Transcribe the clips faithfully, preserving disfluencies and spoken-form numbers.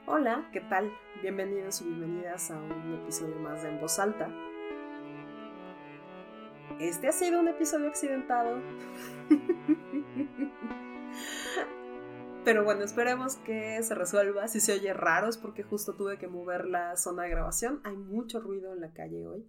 Hola, ¿qué tal? Bienvenidos y bienvenidas a un episodio más de En Voz Alta. Este ha sido un episodio accidentado. Pero bueno, esperemos que se resuelva. Si se oye raro es porque justo tuve que mover la zona de grabación. Hay mucho ruido en la calle hoy.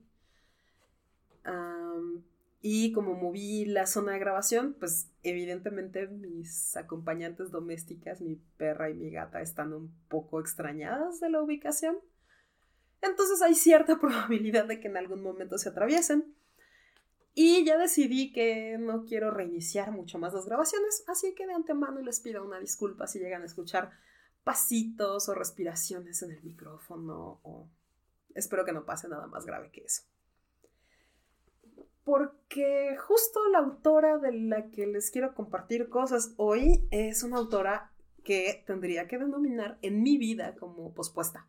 Um, y como moví la zona de grabación, pues evidentemente mis acompañantes domésticas, mi perra y mi gata, están un poco extrañadas de la ubicación. Entonces hay cierta probabilidad de que en algún momento se atraviesen. Y ya decidí que no quiero reiniciar mucho más las grabaciones, así que de antemano les pido una disculpa si llegan a escuchar pasitos o respiraciones en el micrófono, o espero que no pase nada más grave que eso. Porque justo la autora de la que les quiero compartir cosas hoy es una autora que tendría que denominar en mi vida como pospuesta.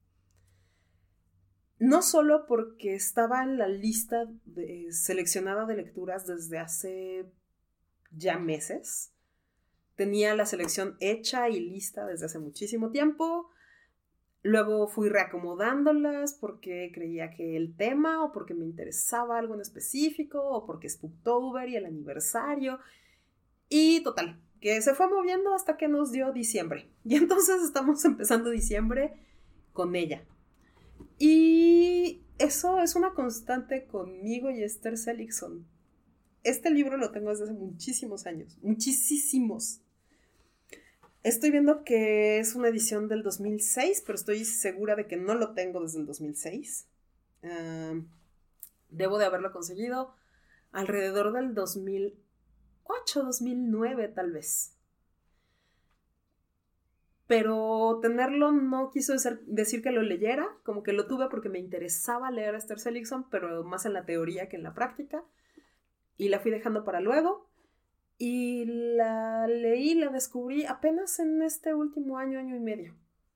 No solo porque estaba en la lista de, seleccionada de lecturas desde hace ya meses. Tenía la selección hecha y lista desde hace muchísimo tiempo. Luego fui reacomodándolas porque creía que el tema, o porque me interesaba algo en específico, o porque es Spooktober y el aniversario. Y total, que se fue moviendo hasta que nos dio diciembre. Y entonces estamos empezando diciembre con ella. Y eso es una constante conmigo y Esther Seligson. Este libro lo tengo desde hace muchísimos años, muchísimos. Estoy viendo que es una edición del dos mil seis, pero estoy segura de que no lo tengo desde el dos mil seis. Uh, debo de haberlo conseguido alrededor del dos mil ocho, dos mil nueve tal vez. Pero tenerlo no quiso decir que lo leyera, como que lo tuve porque me interesaba leer a Esther Seligson, pero más en la teoría que en la práctica. Y la fui dejando para luego. Y la leí, la descubrí apenas en este último año, año y medio.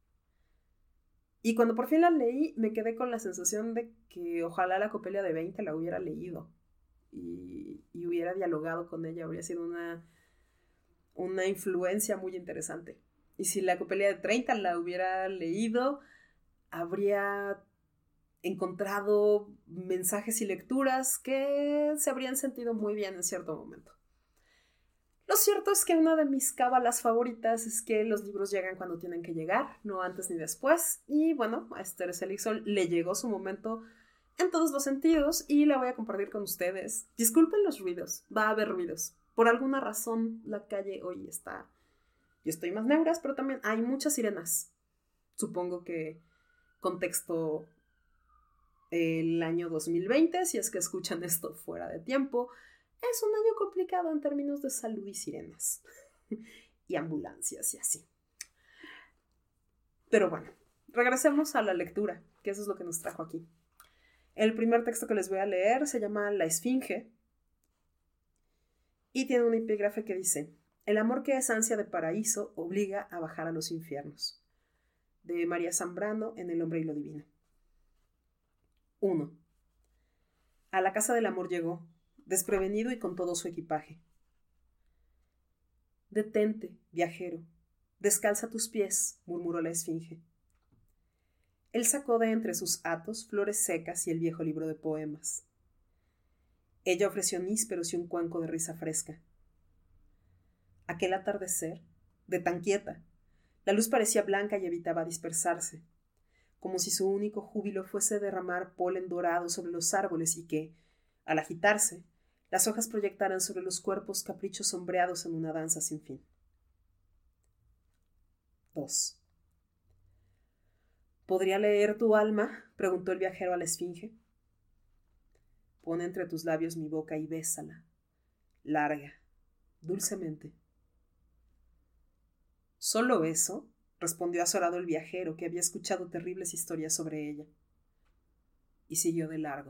Y cuando por fin la leí, me quedé con la sensación de que ojalá la Copelia de veinte la hubiera leído. Y, y hubiera dialogado con ella. Habría sido una, una influencia muy interesante. Y si la Copelia de treinta la hubiera leído, habría encontrado mensajes y lecturas que se habrían sentido muy bien en cierto momento. Lo cierto es que una de mis cábalas favoritas es que los libros llegan cuando tienen que llegar, no antes ni después. Y bueno, a Esther Seligson le llegó su momento en todos los sentidos y la voy a compartir con ustedes. Disculpen los ruidos, va a haber ruidos. Por alguna razón la calle hoy está... Yo estoy más neuras, pero también hay muchas sirenas. Supongo que contexto el año dos mil veinte, si es que escuchan esto fuera de tiempo, es un año complicado en términos de salud y sirenas y ambulancias y así. Pero bueno, regresemos a la lectura, que eso es lo que nos trajo aquí. El primer texto que les voy a leer se llama La Esfinge y tiene un epígrafe que dice: el amor que es ansia de paraíso obliga a bajar a los infiernos. De María Zambrano en El hombre y lo divino. uno. A la casa del amor llegó, desprevenido y con todo su equipaje. Detente, viajero, descalza tus pies, murmuró la esfinge. Él sacó de entre sus hatos flores secas y el viejo libro de poemas. Ella ofreció nísperos y un cuenco de risa fresca. Aquel atardecer, de tan quieta, la luz parecía blanca y evitaba dispersarse, como si su único júbilo fuese derramar polen dorado sobre los árboles y que, al agitarse, las hojas proyectaran sobre los cuerpos caprichos sombreados en una danza sin fin. dos. ¿Podría leer tu alma?, preguntó el viajero a la esfinge. Pon entre tus labios mi boca y bésala, larga, dulcemente. ¿Solo eso?, respondió azorado el viajero, que había escuchado terribles historias sobre ella. Y siguió de largo.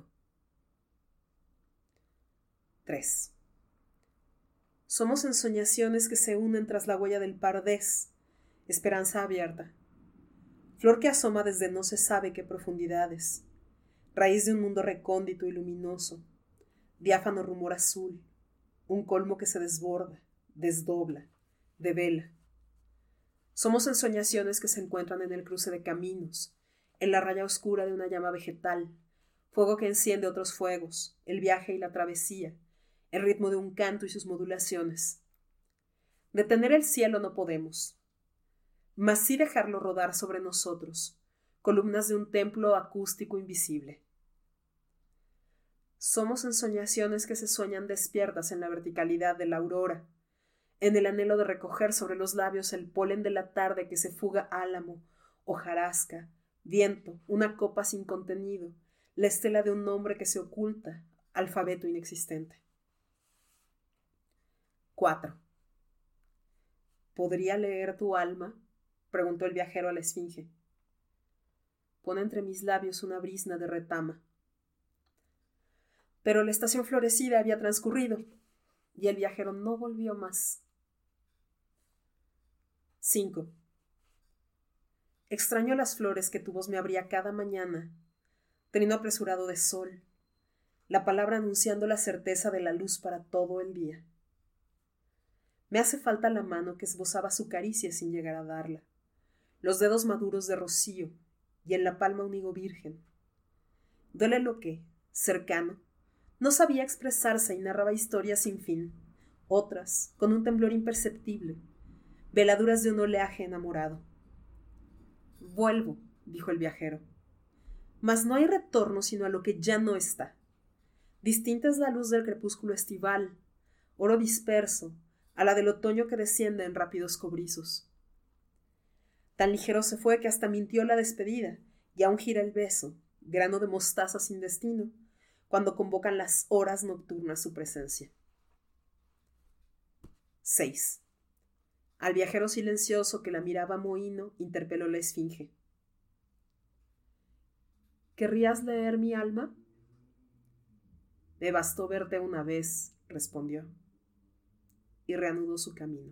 tres. Somos ensoñaciones que se unen tras la huella del pardés, esperanza abierta, flor que asoma desde no se sabe qué profundidades, raíz de un mundo recóndito y luminoso, diáfano rumor azul, un colmo que se desborda, desdobla, devela. Somos ensoñaciones que se encuentran en el cruce de caminos, en la raya oscura de una llama vegetal, fuego que enciende otros fuegos, el viaje y la travesía, el ritmo de un canto y sus modulaciones. Detener el cielo no podemos, mas sí dejarlo rodar sobre nosotros, columnas de un templo acústico invisible. Somos ensoñaciones que se sueñan despiertas en la verticalidad de la aurora, en el anhelo de recoger sobre los labios el polen de la tarde que se fuga álamo, hojarasca, viento, una copa sin contenido, la estela de un nombre que se oculta, alfabeto inexistente. cuatro. ¿Podría leer tu alma?, preguntó el viajero a la esfinge. Pone entre mis labios una brizna de retama. Pero la estación florecida había transcurrido, y el viajero no volvió más. cinco. Extraño las flores que tu voz me abría cada mañana, trino apresurado de sol, la palabra anunciando la certeza de la luz para todo el día. Me hace falta la mano que esbozaba su caricia sin llegar a darla, los dedos maduros de rocío y en la palma un higo virgen. Duele lo que, cercano, no sabía expresarse y narraba historias sin fin, otras con un temblor imperceptible, veladuras de un oleaje enamorado. Vuelvo, dijo el viajero, mas no hay retorno sino a lo que ya no está. Distinta es la luz del crepúsculo estival, oro disperso, a la del otoño que desciende en rápidos cobrizos. Tan ligero se fue que hasta mintió la despedida, y aún gira el beso, grano de mostaza sin destino, cuando convocan las horas nocturnas su presencia. seis. Al viajero silencioso que la miraba mohíno, interpeló la esfinge. ¿Querrías leer mi alma? Me bastó verte una vez, respondió, y reanudó su camino.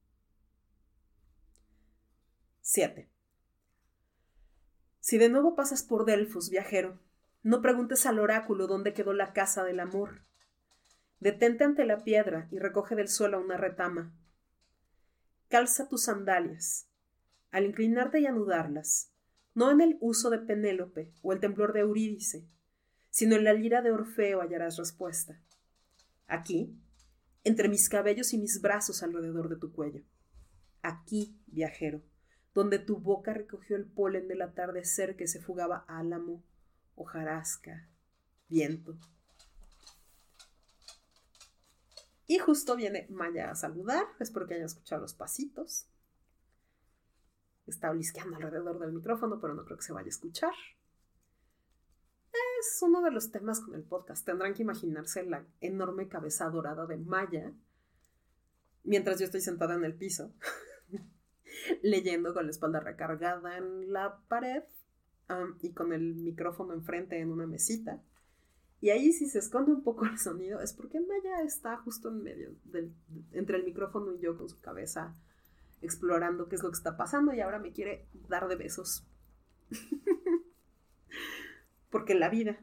siete. Si de nuevo pasas por Delfos, viajero, no preguntes al oráculo dónde quedó la casa del amor. Detente ante la piedra y recoge del suelo una retama. Calza tus sandalias. Al inclinarte y anudarlas, no en el uso de Penélope o el temblor de Eurídice, sino en la lira de Orfeo hallarás respuesta. Aquí, entre mis cabellos y mis brazos alrededor de tu cuello. Aquí, viajero, donde tu boca recogió el polen del atardecer que se fugaba álamo, hojarasca, viento. Y justo viene Maya a saludar, espero que hayan escuchado los pasitos. Está olisqueando alrededor del micrófono, pero no creo que se vaya a escuchar. Es uno de los temas con el podcast. Tendrán que imaginarse la enorme cabeza dorada de Maya, mientras yo estoy sentada en el piso, leyendo con la espalda recargada en la pared um, y con el micrófono enfrente en una mesita. Y ahí si se esconde un poco el sonido es porque Maya está justo en medio, del, entre el micrófono y yo con su cabeza explorando qué es lo que está pasando y ahora me quiere dar de besos. Porque la vida.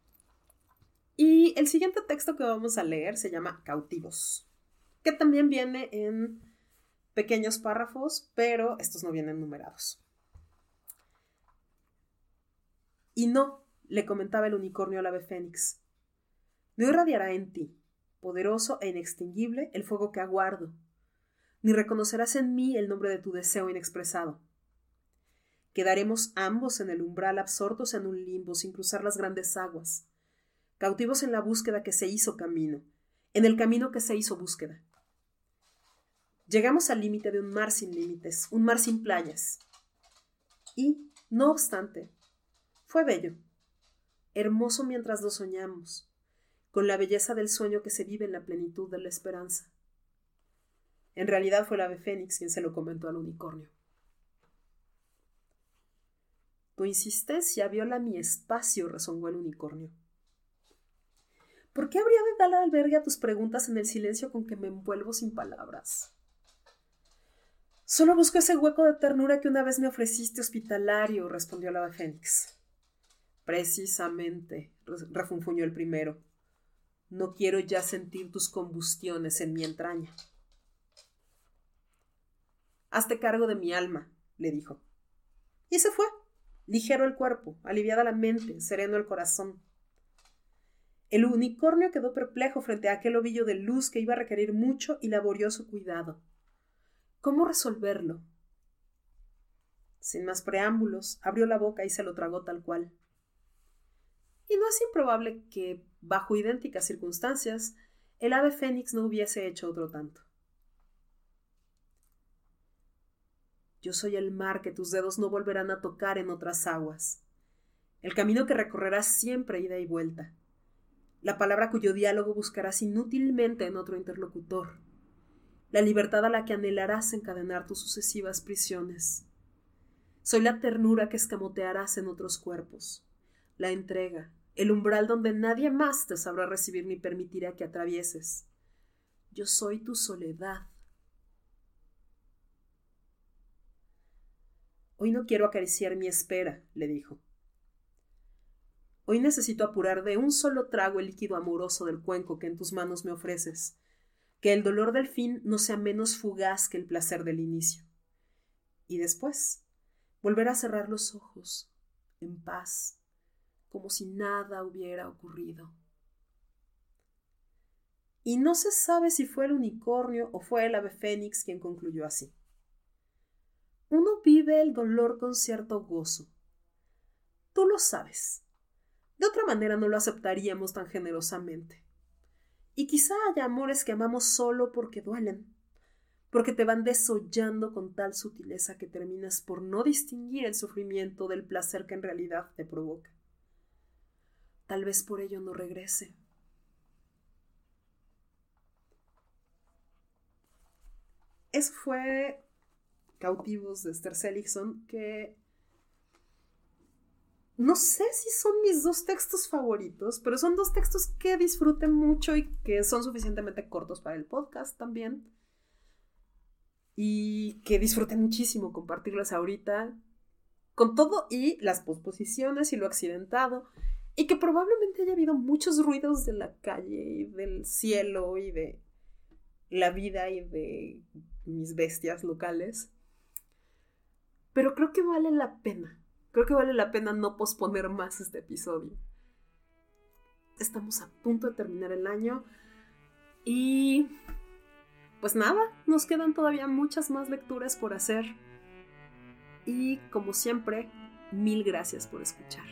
Y el siguiente texto que vamos a leer se llama Cautivos, que también viene en pequeños párrafos, pero estos no vienen numerados. Y no, le comentaba el unicornio al ave fénix, no irradiará en ti, poderoso e inextinguible, el fuego que aguardo, ni reconocerás en mí el nombre de tu deseo inexpresado. Quedaremos ambos en el umbral absortos en un limbo sin cruzar las grandes aguas, cautivos en la búsqueda que se hizo camino, en el camino que se hizo búsqueda. Llegamos al límite de un mar sin límites, un mar sin playas. Y, no obstante, fue bello, hermoso mientras lo soñamos, con la belleza del sueño que se vive en la plenitud de la esperanza. En realidad fue el ave fénix quien se lo comentó al unicornio. Tu insistencia viola mi espacio, rezongó el unicornio. ¿Por qué habría de dar albergue a tus preguntas en el silencio con que me envuelvo sin palabras? Solo busco ese hueco de ternura que una vez me ofreciste hospitalario, respondió el ave fénix. Precisamente, refunfuñó el primero. No quiero ya sentir tus combustiones en mi entraña. Hazte cargo de mi alma, le dijo. Y se fue, ligero el cuerpo, aliviada la mente, sereno el corazón. El unicornio quedó perplejo frente a aquel ovillo de luz que iba a requerir mucho y laborioso cuidado. ¿Cómo resolverlo? Sin más preámbulos, abrió la boca y se lo tragó tal cual. Y no es improbable que, bajo idénticas circunstancias, el ave fénix no hubiese hecho otro tanto. Yo soy el mar que tus dedos no volverán a tocar en otras aguas. El camino que recorrerás siempre ida y vuelta. La palabra cuyo diálogo buscarás inútilmente en otro interlocutor. La libertad a la que anhelarás encadenar tus sucesivas prisiones. Soy la ternura que escamotearás en otros cuerpos. La entrega, el umbral donde nadie más te sabrá recibir ni permitirá que atravieses. Yo soy tu soledad. Hoy no quiero acariciar mi espera, le dijo. Hoy necesito apurar de un solo trago el líquido amoroso del cuenco que en tus manos me ofreces, que el dolor del fin no sea menos fugaz que el placer del inicio. Y después, volver a cerrar los ojos, en paz, como si nada hubiera ocurrido. Y no se sabe si fue el unicornio o fue el ave fénix quien concluyó así. Uno vive el dolor con cierto gozo. Tú lo sabes. De otra manera no lo aceptaríamos tan generosamente. Y quizá haya amores que amamos solo porque duelen, porque te van desollando con tal sutileza que terminas por no distinguir el sufrimiento del placer que en realidad te provoca. Tal vez por ello no regrese. Eso fue Cautivos de Esther Seligson, que no sé si son mis dos textos favoritos, pero son dos textos que disfruté mucho y que son suficientemente cortos para el podcast también. Y que disfruté muchísimo compartirlas ahorita, con todo y las posposiciones y lo accidentado, y que probablemente haya habido muchos ruidos de la calle y del cielo y de la vida y de mis bestias locales. Pero creo que vale la pena. Creo que vale la pena no posponer más este episodio. Estamos a punto de terminar el año y pues nada, nos quedan todavía muchas más lecturas por hacer. Y como siempre, mil gracias por escuchar.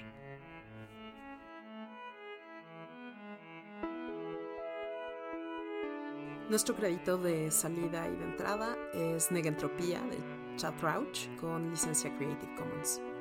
Nuestro crédito de salida y de entrada es Negentropía de Chad Rauch con licencia Creative Commons.